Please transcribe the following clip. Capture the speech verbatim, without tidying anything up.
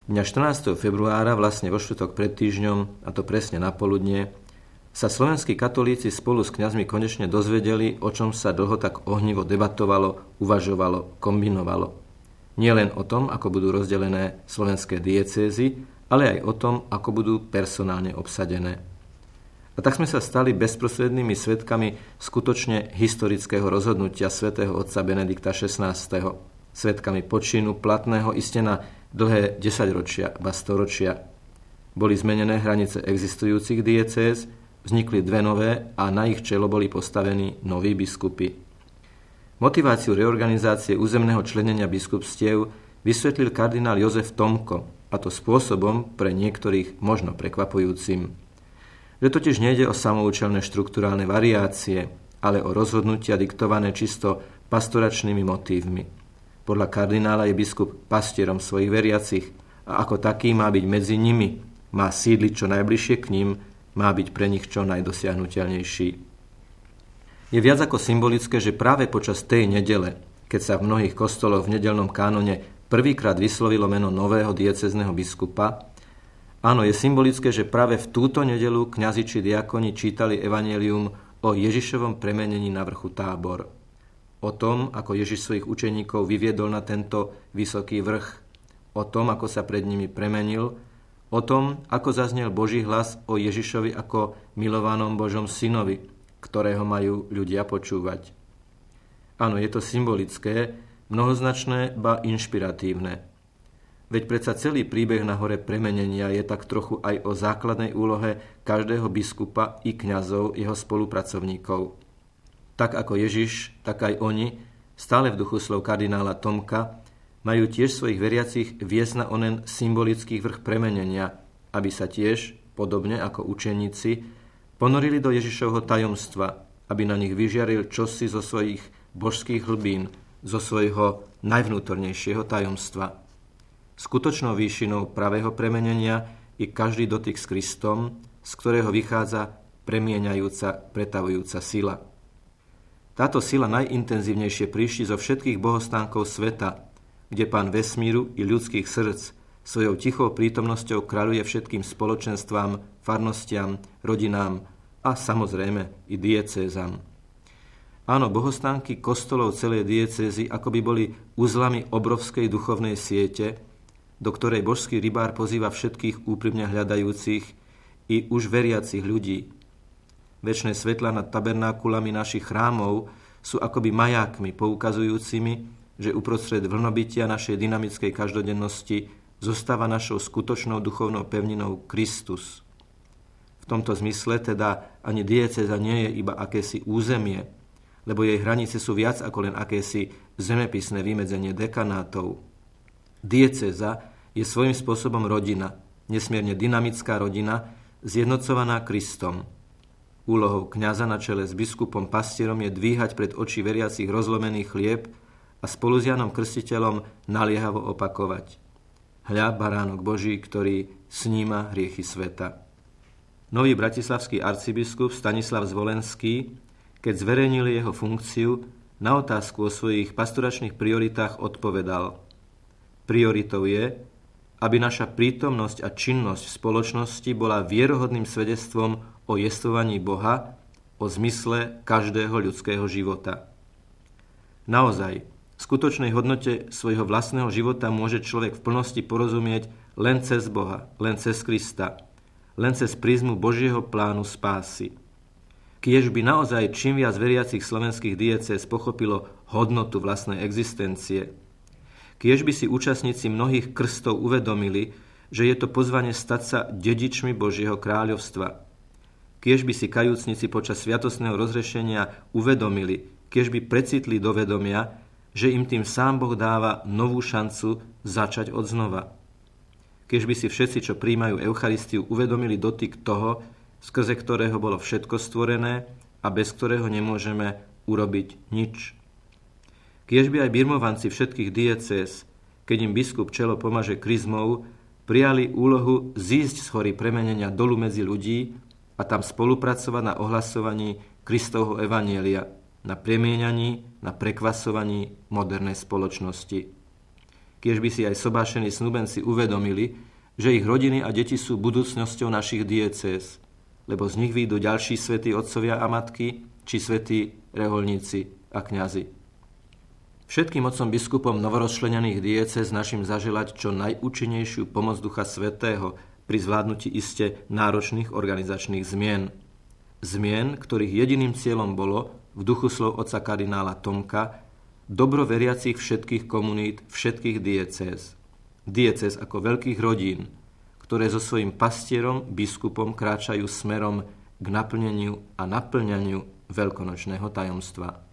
Dňa štrnásteho februára, vlastne vo štvrtok pred týždňom, a to presne na poludnie, sa slovenskí katolíci spolu s kňazmi konečne dozvedeli, o čom sa dlho tak ohnivo debatovalo, uvažovalo, kombinovalo. Nie len o tom, ako budú rozdelené slovenské diecézy, ale aj o tom, ako budú personálne obsadené. A tak sme sa stali bezprostrednými svedkami skutočne historického rozhodnutia svätého otca Benedikta šestnásteho. Svedkami počinu platného iste na dlhé desaťročia, ba storočia. Boli zmenené hranice existujúcich diecéz, vznikli dve nové a na ich čelo boli postavení noví biskupy. Motiváciu reorganizácie územného členenia biskupstiev vysvetlil kardinál Jozef Tomko, a to spôsobom pre niektorých možno prekvapujúcim. Že totiž nejde o samoučelné štrukturálne variácie, ale o rozhodnutia diktované čisto pastoračnými motívmi. Podľa kardinála je biskup pastierom svojich veriacich a ako taký má byť medzi nimi, má sídliť čo najbližšie k ním, má byť pre nich čo najdosiahnuteľnejší. Je viac ako symbolické, že práve počas tej nedele, keď sa v mnohých kostoloch v nedeľnom kánone prvýkrát vyslovilo meno nového diecézneho biskupa, áno, je symbolické, že práve v túto nedeľu kňazi či diakoni čítali evanjelium o Ježišovom premenení na vrchu Tábor. O tom, ako Ježiš svojich učeníkov vyviedol na tento vysoký vrch, o tom, ako sa pred nimi premenil, o tom, ako zaznel Boží hlas o Ježišovi ako milovanom Božom synovi, ktorého majú ľudia počúvať. Áno, je to symbolické, mnohoznačné, ba inšpiratívne. Veď predsa celý príbeh na hore premenenia je tak trochu aj o základnej úlohe každého biskupa i kňazov, jeho spolupracovníkov. Tak ako Ježiš, tak aj oni, stále v duchu slov kardinála Tomka, majú tiež svojich veriacich viesť na onen symbolický vrch premenenia, aby sa tiež, podobne ako učeníci, ponorili do Ježišovho tajomstva, aby na nich vyžiaril čosi zo svojich božských hlbín, zo svojho najvnútornejšieho tajomstva. Skutočnou výšinou pravého premenenia je každý dotyk s Kristom, z ktorého vychádza premieňajúca, pretavujúca sila. Táto sila najintenzívnejšie príši zo všetkých bohostánkov sveta, kde Pán vesmíru i ľudských srdc svojou tichou prítomnosťou kráľuje všetkým spoločenstvám, farnostiam, rodinám a samozrejme i diecézam. Áno, bohostánky kostolov celej diecézy akoby boli uzlami obrovskej duchovnej siete, do ktorej božský rybár pozýva všetkých úprimne hľadajúcich i už veriacich ľudí. Večné svetlá nad tabernákulami našich chrámov sú akoby majákmi poukazujúcimi, že uprostred vlnobytia našej dynamickej každodennosti zostáva našou skutočnou duchovnou pevninou Kristus. V tomto zmysle teda ani diecéza nie je iba akési územie, lebo jej hranice sú viac ako len akési zemepisné vymedzenie dekanátov. Diecéza je svojím spôsobom rodina, nesmierne dynamická rodina, zjednocovaná Kristom. Úlohou kňaza na čele s biskupom pastierom je dvíhať pred oči veriacich rozlomený chlieb a spolu s Jánom Krstiteľom naliehavo opakovať: Hľa, baránok Boží, ktorý sníma hriechy sveta. Nový bratislavský arcibiskup Stanislav Zvolenský, keď zverejnili jeho funkciu, na otázku o svojich pastoračných prioritách odpovedal: Prioritou je, aby naša prítomnosť a činnosť v spoločnosti bola vierohodným svedectvom o jestvovaní Boha, o zmysle každého ľudského života. Naozaj, v skutočnej hodnote svojho vlastného života môže človek v plnosti porozumieť len cez Boha, len cez Krista, len cez prízmu Božieho plánu spásy. Kiež by naozaj čím viac veriacich slovenských diecéz pochopilo hodnotu vlastnej existencie, kiež by si účastníci mnohých krstov uvedomili, že je to pozvanie stať sa dedičmi Božieho kráľovstva. Kiež by si kajúcnici počas sviatostného rozhrešenia uvedomili, kiež by precitli do vedomia, že im tým sám Boh dáva novú šancu začať od znova. Kiež by si všetci, čo prijímajú Eucharistiu, uvedomili dotyk toho, skrze ktorého bolo všetko stvorené a bez ktorého nemôžeme urobiť nič. Kiež by aj birmovanci všetkých diecéz, keď im biskup čelo pomaže kryzmou, prijali úlohu zísť z hory premenenia dolu medzi ľudí a tam spolupracovať na ohlasovaní Kristovho evanjelia, na premieňaní, na prekvasovaní modernej spoločnosti. kiež by si aj sobášení snúbenci uvedomili, že ich rodiny a deti sú budúcnosťou našich diecéz, lebo z nich výjdu ďalší svätí otcovia a matky, či svätí rehoľníci a kňazi. Všetkým otcom biskupom novorozčlenených diecéz našim zaželať čo najúčinnejšiu pomoc Ducha Svätého pri zvládnutí iste náročných organizačných zmien. Zmien, ktorých jediným cieľom bolo, v duchu slov otca kardinála Tomka, dobro veriacich všetkých komunít, všetkých diecéz. Diecéz ako veľkých rodín, ktoré so svojím pastierom, biskupom kráčajú smerom k naplneniu a naplňaniu veľkonočného tajomstva.